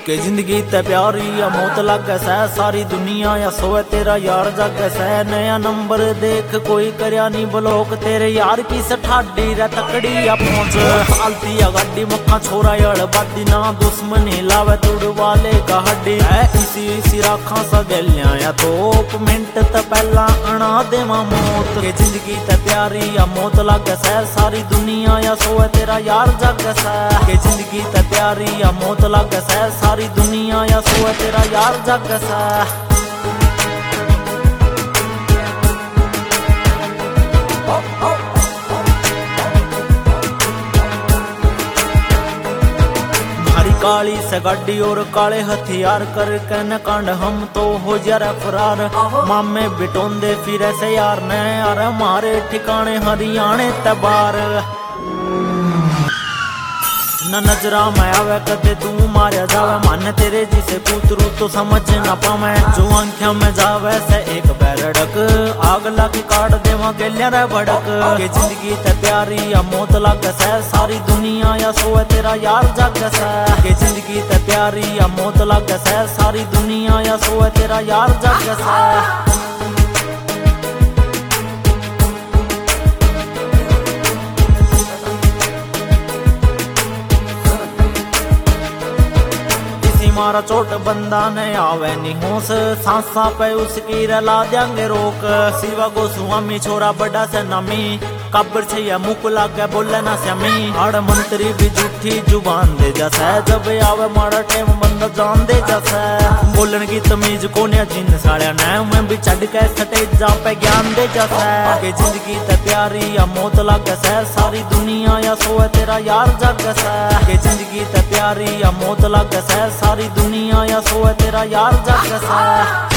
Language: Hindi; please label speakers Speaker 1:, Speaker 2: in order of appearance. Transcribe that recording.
Speaker 1: के जिंदगी ते प्यारी या मौत लागे सै सारी दुनिया या सोए तेरा यार जागे सै नया नंबर देख कोई करया नी ब्लॉक तेरे यार की सठाडी रे तकड़ी या पहुंच हालती या गाड़ी मक्खा छोरा यार बादी ना दुश्मनी लावे तुड़ वाले का हड्डी है इसी राखा सा गलियां या तो मिनट ते पहला अना देवा मौत के जिंदगी ते प्यारी या मौत लागे सै सारी दुनिया या सोए तेरा यार जागे सै के जिंदगी ते प्यारी या मौत लागे सै सारी दुनिया या सोए तेरा यार जागे सै काली से गाड़ी और काले हथियार कर कहने कांड हम तो हो जरा फरार मामे बिटोंदे फिर ऐसे यार ने यार हमारे ठिकाने हरियाणे तबार न नजरा मैं आवे कदे तू मारे जावे मन तेरे जिसे कूतरू तो समझ न पावे जो आंखिया में जावे से एक बैरड़क आग लग काट देवा गेलिया रे भड़क के जिंदगी ते प्यारी या मौत लागे सै सारी दुनिया या सोए तेरा यार जागे सै के जिंदगी ते प्यारी या मौत लागे सै सारी दुनिया या सोए तेरा यार जागे सै मारा चोट बंदा ने आवे नी होश सांसा पे उसकी रला देंगे रोक सिवा को स्वामी छोरा बड़ा से नमी काबर छे या मुक लागे बोले ना श्यामी हड़ मंत्री भी झूठी जुबान दे जैसे जब आवे मारा टेम बंदा जान दे जैसे बोलन की तमीज कोने जिन साड़िया ने मैं भी चढ़ के स्टेजा पे ज्ञान दे जैसे के जिंदगी ते प्यारी या मौत लागे सै सारी दुनिया या सोए तेरा यार जागे सै के जिंदगी ते प्यारी या मौत लागे सै सारी दुनिया या सोए तेरा यार जागे सै।